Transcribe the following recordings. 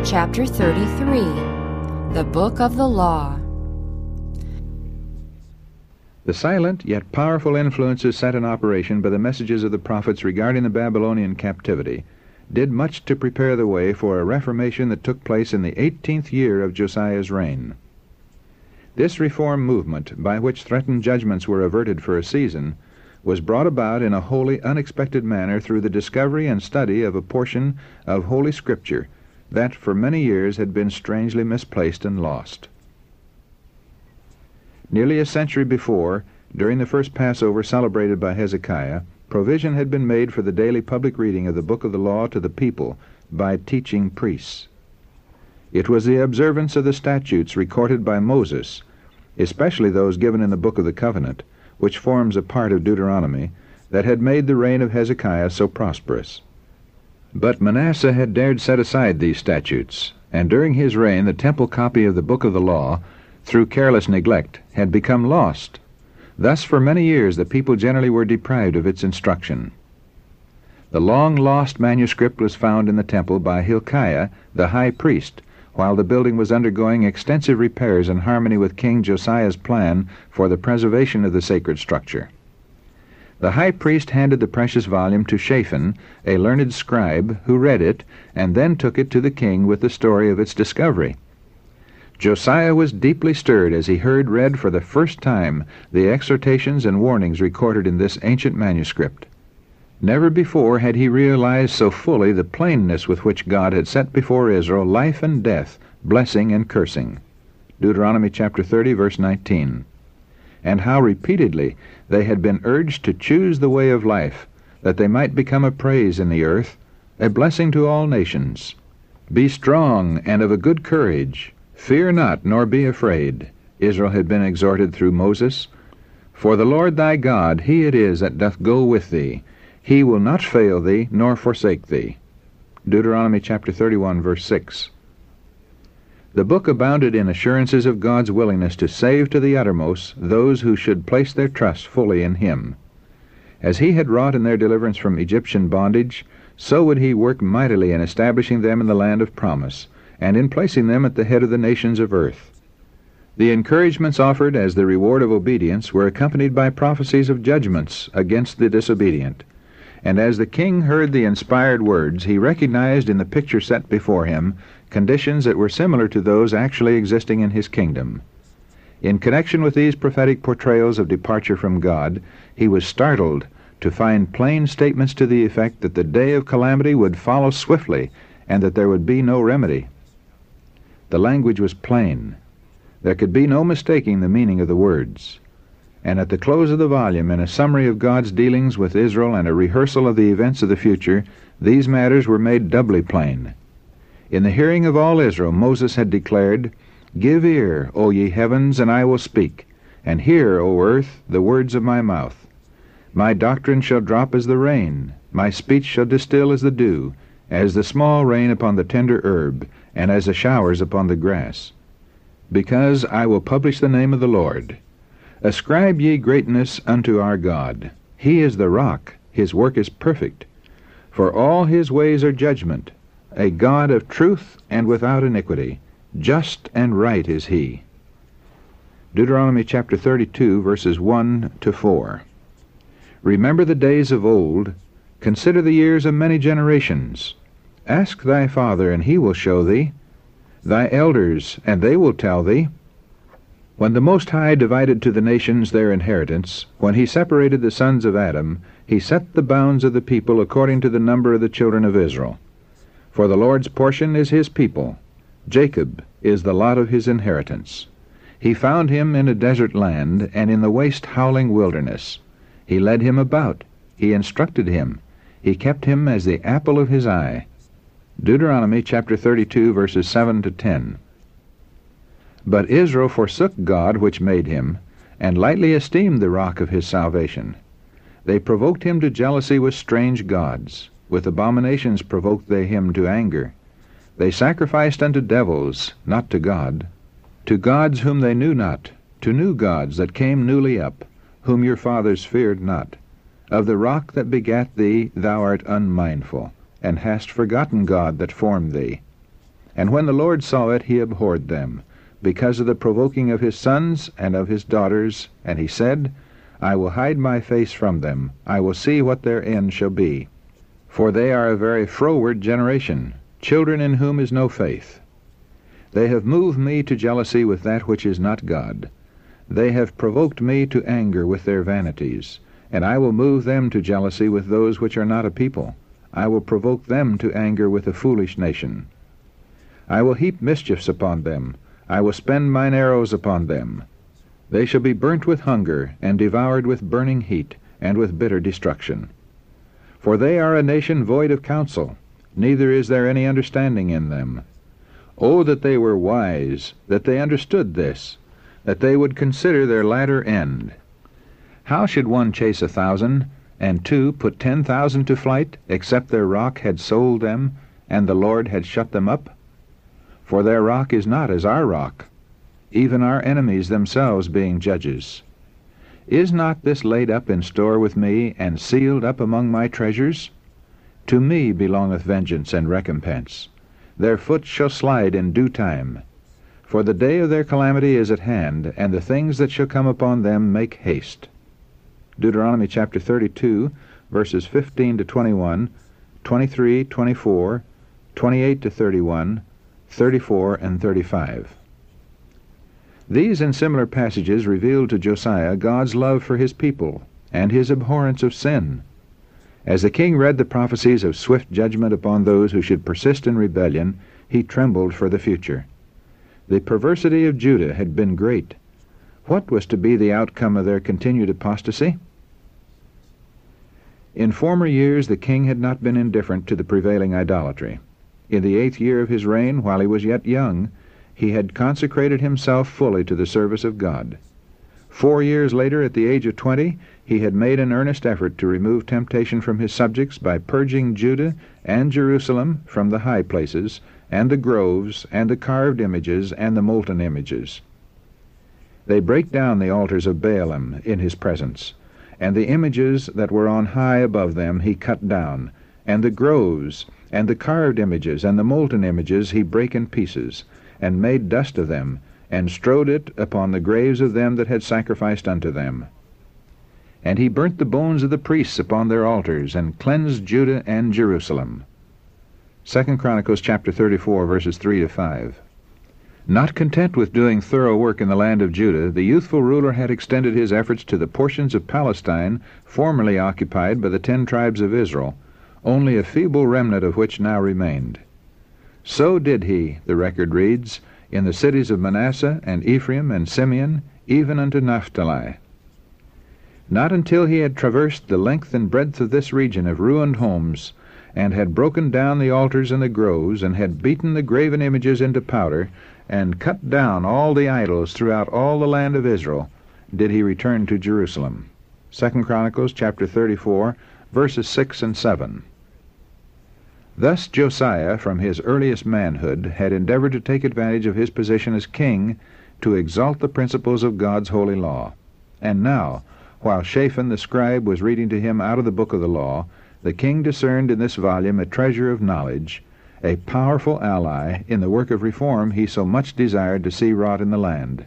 Chapter 33. The Book of the Law. The silent yet powerful influences set in operation by the messages of the prophets regarding the Babylonian captivity did much to prepare the way for a reformation that took place in the 18th year of Josiah's reign. This reform movement, by which threatened judgments were averted for a season, was brought about in a wholly unexpected manner through the discovery and study of a portion of Holy Scripture that for many years had been strangely misplaced and lost. Nearly a century before, during the first Passover celebrated by Hezekiah, provision had been made for the daily public reading of the Book of the Law to the people by teaching priests. It was the observance of the statutes recorded by Moses, especially those given in the Book of the Covenant, which forms a part of Deuteronomy, that had made the reign of Hezekiah so prosperous. But Manasseh had dared set aside these statutes, and during his reign the temple copy of the Book of the Law, through careless neglect, had become lost. Thus for many years the people generally were deprived of its instruction. The long-lost manuscript was found in the temple by Hilkiah, the high priest, while the building was undergoing extensive repairs in harmony with King Josiah's plan for the preservation of the sacred structure. The high priest handed the precious volume to Shaphan, a learned scribe, who read it, and then took it to the king with the story of its discovery. Josiah was deeply stirred as he heard read for the first time the exhortations and warnings recorded in this ancient manuscript. Never before had he realized so fully the plainness with which God had set before Israel life and death, blessing and cursing. Deuteronomy chapter 30, verse 19. And how repeatedly they had been urged to choose the way of life, that they might become a praise in the earth, a blessing to all nations. Be strong and of a good courage. Fear not, nor be afraid, Israel had been exhorted through Moses. For the Lord thy God, he it is that doth go with thee. He will not fail thee, nor forsake thee. Deuteronomy chapter 31, verse 6. The book abounded in assurances of God's willingness to save to the uttermost those who should place their trust fully in him. As he had wrought in their deliverance from Egyptian bondage, so would he work mightily in establishing them in the land of promise, and in placing them at the head of the nations of earth. The encouragements offered as the reward of obedience were accompanied by prophecies of judgments against the disobedient. And as the king heard the inspired words, he recognized in the picture set before him conditions that were similar to those actually existing in his kingdom. In connection with these prophetic portrayals of departure from God, he was startled to find plain statements to the effect that the day of calamity would follow swiftly and that there would be no remedy. The language was plain. There could be no mistaking the meaning of the words. And at the close of the volume, in a summary of God's dealings with Israel and a rehearsal of the events of the future, these matters were made doubly plain. In the hearing of all Israel, Moses had declared, Give ear, O ye heavens, and I will speak, and hear, O earth, the words of my mouth. My doctrine shall drop as the rain, my speech shall distill as the dew, as the small rain upon the tender herb, and as the showers upon the grass. Because I will publish the name of the Lord. Ascribe ye greatness unto our God. He is the rock, his work is perfect. For all his ways are judgment, a God of truth and without iniquity. Just and right is he. Deuteronomy chapter 32, verses 1 to 4. Remember the days of old. Consider the years of many generations. Ask thy father, and he will show thee. Thy elders, and they will tell thee. When the Most High divided to the nations their inheritance, when he separated the sons of Adam, he set the bounds of the people according to the number of the children of Israel. For the Lord's portion is his people. Jacob is the lot of his inheritance. He found him in a desert land, and in the waste howling wilderness. He led him about. He instructed him. He kept him as the apple of his eye. Deuteronomy chapter 32, verses 7 to 10. But Israel forsook God which made him, and lightly esteemed the rock of his salvation. They provoked him to jealousy with strange gods. With abominations provoked they him to anger. They sacrificed unto devils, not to God. To gods whom they knew not, to new gods that came newly up, whom your fathers feared not. Of the rock that begat thee thou art unmindful, and hast forgotten God that formed thee. And when the Lord saw it, he abhorred them, because of the provoking of his sons and of his daughters, and he said, I will hide my face from them, I will see what their end shall be. For they are a very froward generation, children in whom is no faith. They have moved me to jealousy with that which is not God. They have provoked me to anger with their vanities, and I will move them to jealousy with those which are not a people. I will provoke them to anger with a foolish nation. I will heap mischiefs upon them, I will spend mine arrows upon them. They shall be burnt with hunger, and devoured with burning heat, and with bitter destruction. For they are a nation void of counsel, neither is there any understanding in them. O that they were wise, that they understood this, that they would consider their latter end. How should one chase 1,000, and two put 10,000 to flight, except their rock had sold them, and the Lord had shut them up? For their rock is not as our rock, even our enemies themselves being judges. Is not this laid up in store with me, and sealed up among my treasures? To me belongeth vengeance and recompense. Their foot shall slide in due time. For the day of their calamity is at hand, and the things that shall come upon them make haste. Deuteronomy chapter 32, verses 15 to 21, 23, 24, 28 to 31, 34, and 35. These and similar passages reveal to Josiah God's love for his people and his abhorrence of sin. As the king read the prophecies of swift judgment upon those who should persist in rebellion, he trembled for the future. The perversity of Judah had been great. What was to be the outcome of their continued apostasy? In former years the king had not been indifferent to the prevailing idolatry. In the 8th year of his reign, while he was yet young, he had consecrated himself fully to the service of God. 4 years later, at the age of 20, he had made an earnest effort to remove temptation from his subjects by purging Judah and Jerusalem from the high places, and the groves, and the carved images, and the molten images. They brake down the altars of Baalim in his presence, and the images that were on high above them he cut down, and the groves, and the carved images, and the molten images he brake in pieces, and made dust of them, and strowed it upon the graves of them that had sacrificed unto them. And he burnt the bones of the priests upon their altars, and cleansed Judah and Jerusalem. 2 Chronicles chapter 34, verses 3 to 5. Not content with doing thorough work in the land of Judah, the youthful ruler had extended his efforts to the portions of Palestine formerly occupied by the 10 tribes of Israel, only a feeble remnant of which now remained. So did he, the record reads, in the cities of Manasseh and Ephraim and Simeon, even unto Naphtali. Not until he had traversed the length and breadth of this region of ruined homes, and had broken down the altars and the groves, and had beaten the graven images into powder, and cut down all the idols throughout all the land of Israel, did he return to Jerusalem. 2 Chronicles chapter 34, verses 6 and 7. Thus Josiah, from his earliest manhood, had endeavored to take advantage of his position as king to exalt the principles of God's holy law. And now, while Shaphan the scribe was reading to him out of the book of the law, the king discerned in this volume a treasure of knowledge, a powerful ally in the work of reform he so much desired to see wrought in the land.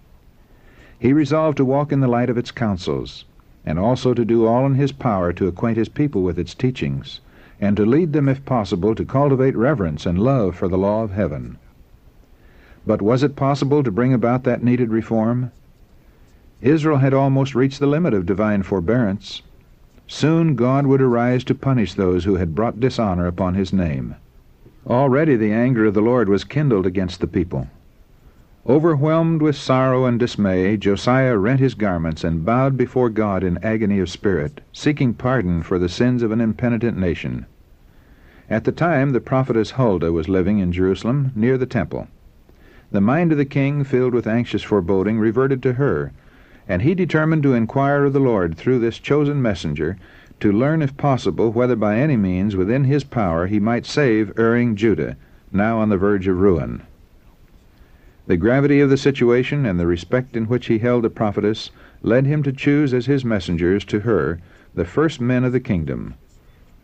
He resolved to walk in the light of its counsels, and also to do all in his power to acquaint his people with its teachings, and to lead them, if possible, to cultivate reverence and love for the law of heaven. But was it possible to bring about that needed reform? Israel had almost reached the limit of divine forbearance. Soon God would arise to punish those who had brought dishonor upon his name. Already the anger of the Lord was kindled against the people. Overwhelmed with sorrow and dismay, Josiah rent his garments and bowed before God in agony of spirit, seeking pardon for the sins of an impenitent nation. At the time, the prophetess Huldah was living in Jerusalem, near the temple. The mind of the king, filled with anxious foreboding, reverted to her, and he determined to inquire of the Lord through this chosen messenger, to learn, if possible, whether by any means within his power he might save erring Judah, now on the verge of ruin. The gravity of the situation and the respect in which he held the prophetess led him to choose as his messengers to her the first men of the kingdom.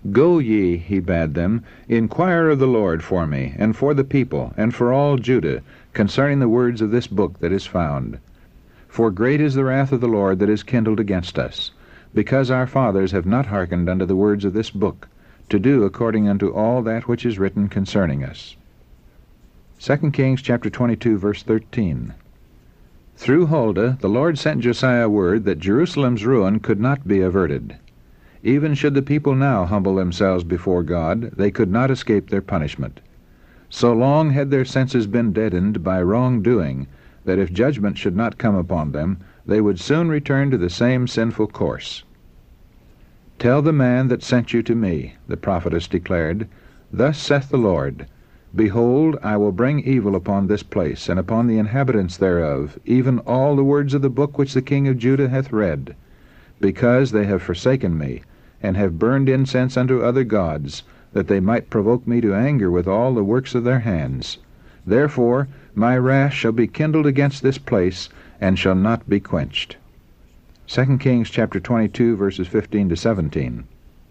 Go ye, he bade them, inquire of the Lord for me, and for the people, and for all Judah, concerning the words of this book that is found. For great is the wrath of the Lord that is kindled against us, because our fathers have not hearkened unto the words of this book, to do according unto all that which is written concerning us. 2 Kings chapter 22, verse 13. Through Huldah the Lord sent Josiah word that Jerusalem's ruin could not be averted. Even should the people now humble themselves before God, they could not escape their punishment. So long had their senses been deadened by wrongdoing, that if judgment should not come upon them, they would soon return to the same sinful course. Tell the man that sent you to me, the prophetess declared, Thus saith the Lord, Behold, I will bring evil upon this place, and upon the inhabitants thereof, even all the words of the book which the king of Judah hath read, because they have forsaken me, and have burned incense unto other gods, that they might provoke me to anger with all the works of their hands. Therefore my wrath shall be kindled against this place, and shall not be quenched. 2 Kings chapter 22, verses 15 to 17.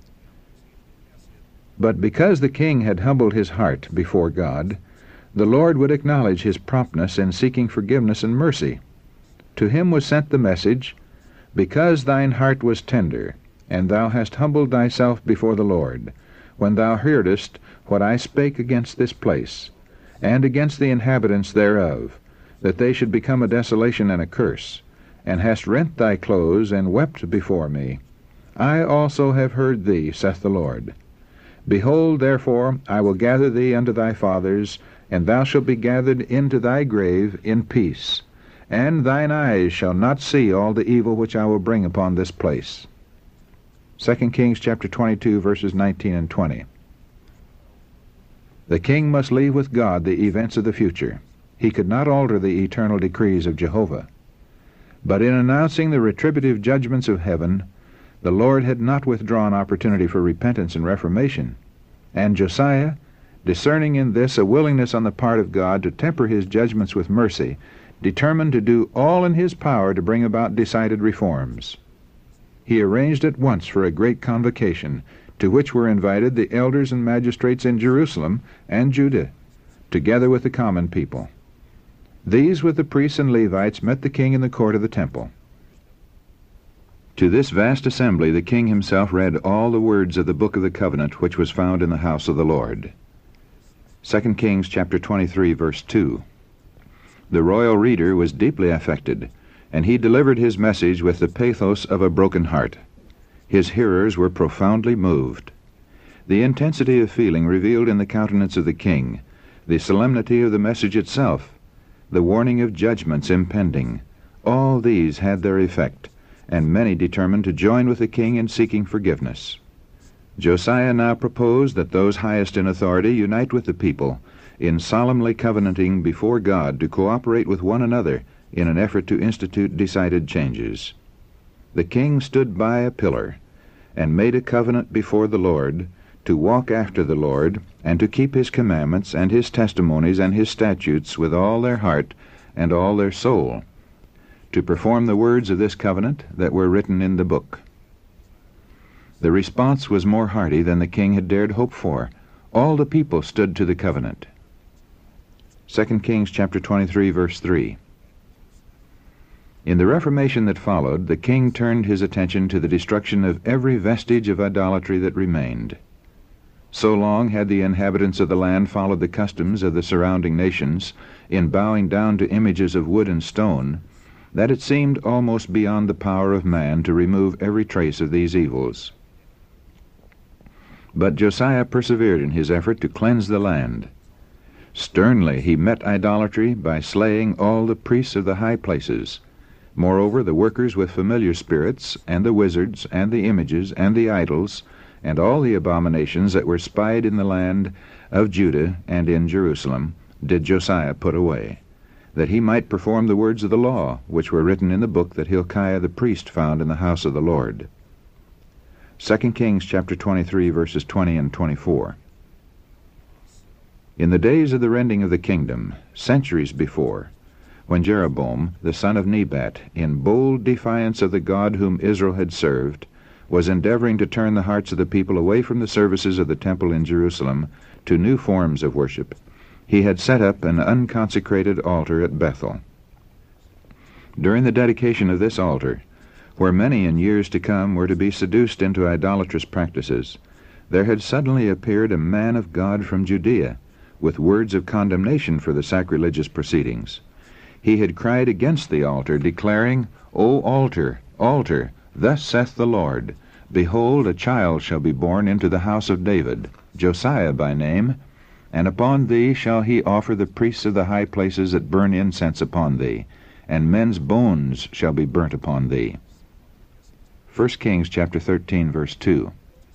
But because the king had humbled his heart before God, the Lord would acknowledge his promptness in seeking forgiveness and mercy. To him was sent the message, Because thine heart was tender, and thou hast humbled thyself before the Lord, when thou heardest what I spake against this place, and against the inhabitants thereof, that they should become a desolation and a curse, and hast rent thy clothes, and wept before me, I also have heard thee, saith the Lord. Behold, therefore, I will gather thee unto thy fathers, and thou shalt be gathered into thy grave in peace, and thine eyes shall not see all the evil which I will bring upon this place. 2 Kings chapter 22, verses 19 and 20. The king must leave with God the events of the future. He could not alter the eternal decrees of Jehovah. But in announcing the retributive judgments of heaven, the Lord had not withdrawn opportunity for repentance and reformation, and Josiah, discerning in this a willingness on the part of God to temper his judgments with mercy, determined to do all in his power to bring about decided reforms. He arranged at once for a great convocation, to which were invited the elders and magistrates in Jerusalem and Judah, together with the common people. These, with the priests and Levites, met the king in the court of the temple. To this vast assembly the king himself read all the words of the book of the covenant which was found in the house of the Lord. 2 Kings chapter 23, verse 2. The royal reader was deeply affected, and he delivered his message with the pathos of a broken heart. His hearers were profoundly moved. The intensity of feeling revealed in the countenance of the king, the solemnity of the message itself, the warning of judgments impending, all these had their effect, and many determined to join with the king in seeking forgiveness. Josiah now proposed that those highest in authority unite with the people in solemnly covenanting before God to cooperate with one another in an effort to institute decided changes. The king stood by a pillar and made a covenant before the Lord to walk after the Lord and to keep his commandments and his testimonies and his statutes with all their heart and all their soul, to perform the words of this covenant that were written in the book. The response was more hearty than the king had dared hope for. All the people stood to the covenant. 2 Kings chapter 23, verse 3. In the Reformation that followed, the king turned his attention to the destruction of every vestige of idolatry that remained. So long had the inhabitants of the land followed the customs of the surrounding nations in bowing down to images of wood and stone, that it seemed almost beyond the power of man to remove every trace of these evils. But Josiah persevered in his effort to cleanse the land. Sternly he met idolatry by slaying all the priests of the high places, moreover the workers with familiar spirits, and the wizards, and the images, and the idols, and all the abominations that were spied in the land of Judah and in Jerusalem did Josiah put away, that he might perform the words of the law, which were written in the book that Hilkiah the priest found in the house of the Lord. 2 Kings chapter 23, verses 20 and 24. In the days of the rending of the kingdom, centuries before, when Jeroboam, the son of Nebat, in bold defiance of the God whom Israel had served, was endeavoring to turn the hearts of the people away from the services of the temple in Jerusalem to new forms of worship, he had set up an unconsecrated altar at Bethel. During the dedication of this altar, where many in years to come were to be seduced into idolatrous practices, there had suddenly appeared a man of God from Judea, with words of condemnation for the sacrilegious proceedings. He had cried against the altar, declaring, "O altar, altar, thus saith the Lord, Behold, a child shall be born into the house of David, Josiah by name, and upon thee shall he offer the priests of the high places that burn incense upon thee, and men's bones shall be burnt upon thee." 1 Kings chapter 13, verse 2.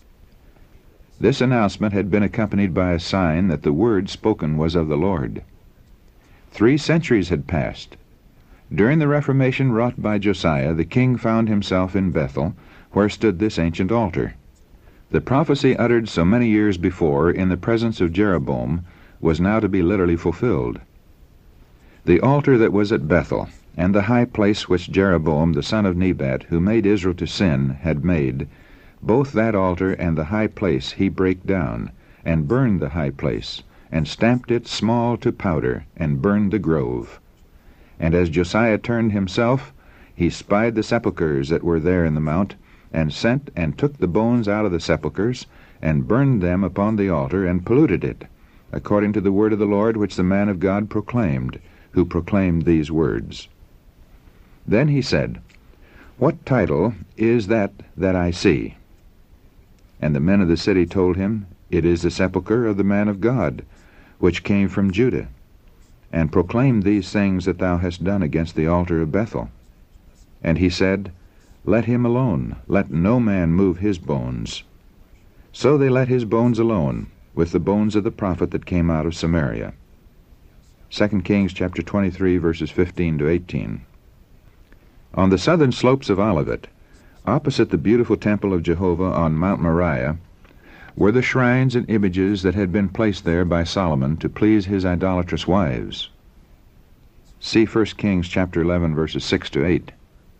This announcement had been accompanied by a sign that the word spoken was of the Lord. 3 centuries had passed. During the Reformation wrought by Josiah, the king found himself in Bethel, where stood this ancient altar. The prophecy uttered so many years before in the presence of Jeroboam was now to be literally fulfilled. The altar that was at Bethel, and the high place which Jeroboam the son of Nebat, who made Israel to sin, had made, both that altar and the high place he brake down, and burned the high place, and stamped it small to powder, and burned the grove. And as Josiah turned himself, he spied the sepulchres that were there in the mount, and sent and took the bones out of the sepulchres, and burned them upon the altar, and polluted it, according to the word of the Lord which the man of God proclaimed, who proclaimed these words. Then he said, "What title is that I see?" And the men of the city told him, "It is the sepulchre of the man of God, which came from Judah, and proclaimed these things that thou hast done against the altar of Bethel." And he said, "Let him alone, let no man move his bones." So they let his bones alone, with the bones of the prophet that came out of Samaria. 2 Kings chapter 23, verses 15 to 18. On the southern slopes of Olivet, opposite the beautiful temple of Jehovah on Mount Moriah, were the shrines and images that had been placed there by Solomon to please his idolatrous wives. See 1 Kings chapter 11, verses 6 to 8.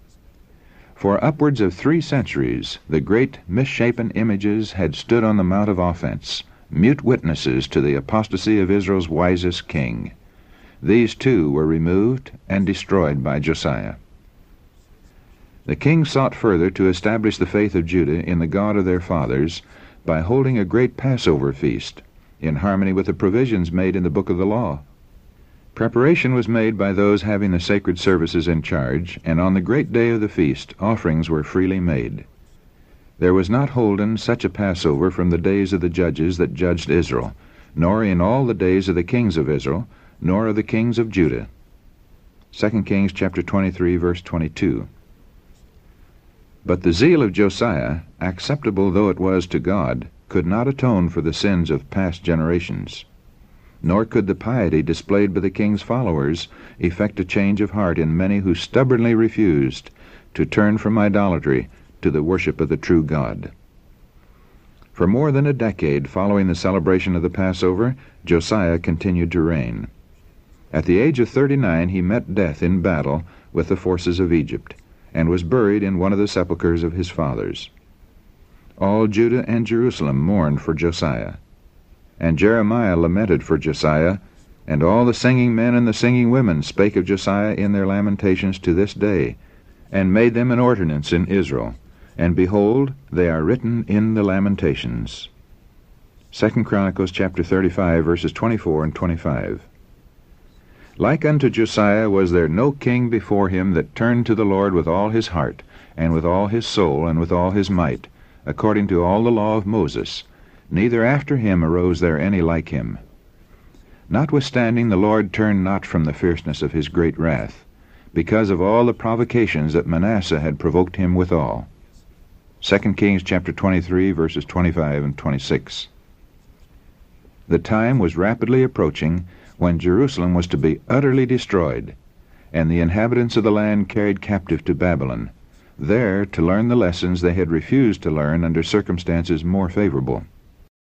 For upwards of 3 centuries, the great misshapen images had stood on the Mount of Offense, mute witnesses to the apostasy of Israel's wisest king. These too were removed and destroyed by Josiah. The king sought further to establish the faith of Judah in the God of their fathers by holding a great Passover feast, in harmony with the provisions made in the book of the law. Preparation was made by those having the sacred services in charge, and on the great day of the feast offerings were freely made. There was not holden such a Passover from the days of the judges that judged Israel, nor in all the days of the kings of Israel, nor of the kings of Judah. 2 Kings chapter 23, verse 22. But the zeal of Josiah, acceptable though it was to God, could not atone for the sins of past generations. Nor could the piety displayed by the king's followers effect a change of heart in many who stubbornly refused to turn from idolatry to the worship of the true God. For more than a decade following the celebration of the Passover, Josiah continued to reign. At the age of 39 he met death in battle with the forces of Egypt, and was buried in one of the sepulchres of his fathers. All Judah and Jerusalem mourned for Josiah. And Jeremiah lamented for Josiah, and all the singing men and the singing women spake of Josiah in their lamentations to this day, and made them an ordinance in Israel. And behold, they are written in the Lamentations. 2 Chronicles chapter 35, verses 24 and 25. Like unto Josiah was there no king before him that turned to the Lord with all his heart, and with all his soul, and with all his might, according to all the law of Moses. Neither after him arose there any like him. Notwithstanding, the Lord turned not from the fierceness of his great wrath, because of all the provocations that Manasseh had provoked him withal. 2 Kings chapter 23, verses 25 and 26. The time was rapidly approaching when Jerusalem was to be utterly destroyed, and the inhabitants of the land carried captive to Babylon, there to learn the lessons they had refused to learn under circumstances more favorable.